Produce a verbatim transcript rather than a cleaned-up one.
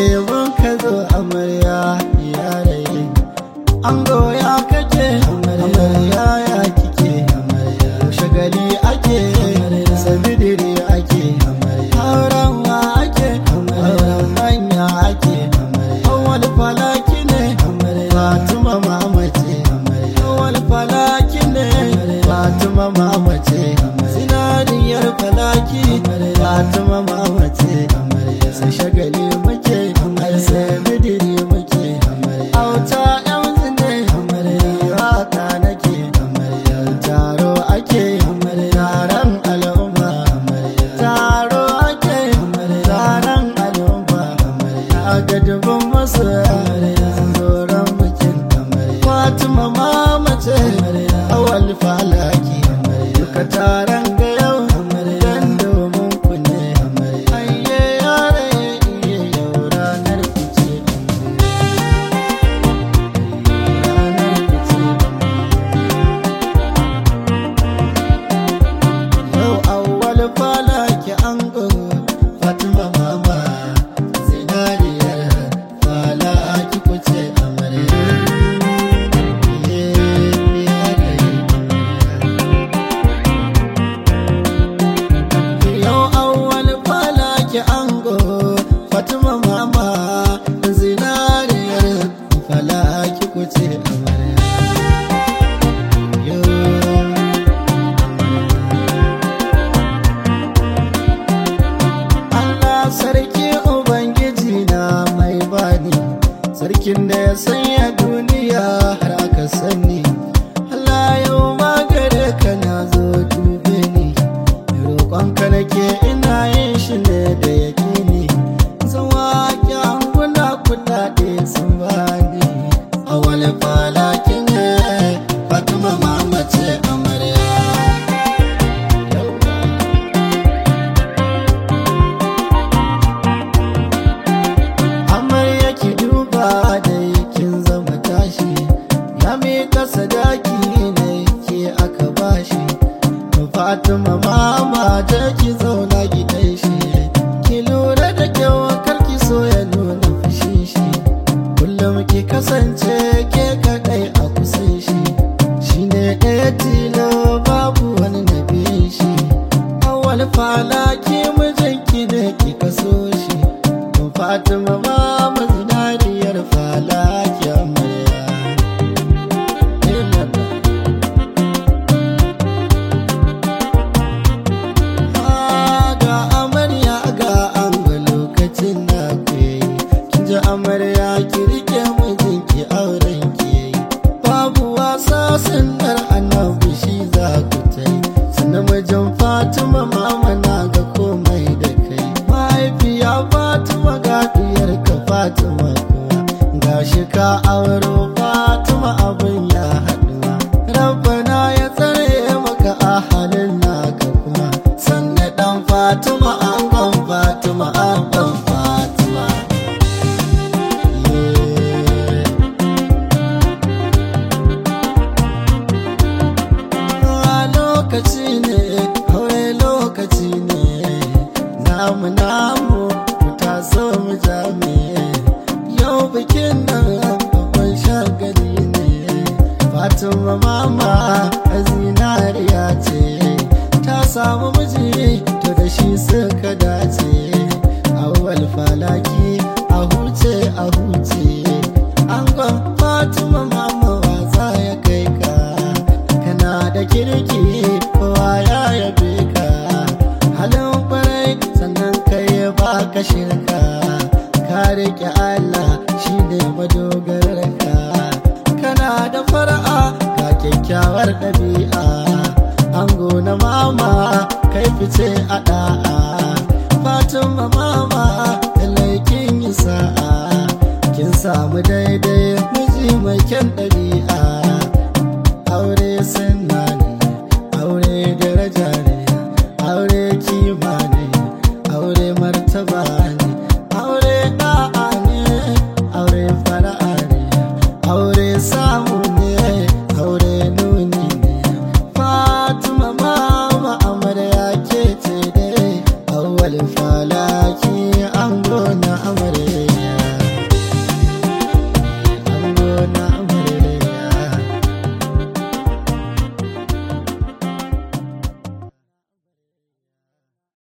mun ka zo amarya yaraye ango ya kake amarya ya kike shagali ake sabidiri ake auren wa ake auren manya ake awal falaki ne Fatima mamace awal falaki ne Fatima mamace zinariyar falaki Fatima mamace sai shagali muke sai bidiri muke auta yanzu ne waka nake taro ake taron al'umma taro ake taron al'umma a gadabin masu zoron bikin Fatima mamace awal falaki duka taron ga yau dan domin ku ne ayye yare iye yau ranar fice ranar fice yau awal falaki ango Fatima mama zinariyar falaki kuce amarya Fatima mama zinariyar falaki kuce amarya Allah sarki ubangiji na mai bani sarkin da ya sanya duniya har aka sani Allah yau magare ka na zo dube ni roƙonka nake ina yin shi ne da yaƙini zawaki angula kudade sun bani a wani falakin ne Fatima mamace amarya amarya ki duba da kin zama tashi ya mika sadaki ne ke aka bashi Fatima mama ta ki zauna gidan shi ki lura da kyau karki so ya nuna fushi shi kullum ki kasance ke kadai a kusan shi shine ɗaya tilo babu wani na biyan shi awal falaki mijinki ne ki kaso shi Fatima mama zinariyar falaki amarya amarya ki rike mijinki auren ki babu wasa sunnar annabi shi za ku tai sannan mijin Fatima mama na ga komai da kai mahaifiya Fatima ga diyar ka Fatima kuwa gashi ka auro Fatima abin ya haduwa rabbana ya tsare maka a halin naka kuma sannan dan Fatima angon Fatima angon Fatima lokaci ne aure lokaci ne namu namu mu taso mu jami yau bikin nan babban shagali ne Fatima mama zinariya ce ta samu miji to da shi suka dace awwal falaki a huce a huce angon Fatima mama waza ya kai ka kana da kirki kowa ya yabe ka halin kwarai sannan kai baka shirka ka rike Allah shine madogararka kana da fara'a ga kyakkyawar ɗabi'a ango na mama kai fice a da'a Fatima mama kin yi sa'a kin samu daidai miji mai kyan ɗabi'a aure sunna ne aure daraja ne aure kima ne aure martaba ne aure da'a ne aure fara'a ne aure samu ne aure nuni ne Fatima mama amarya ke ce dai awwal falaki ango na amarya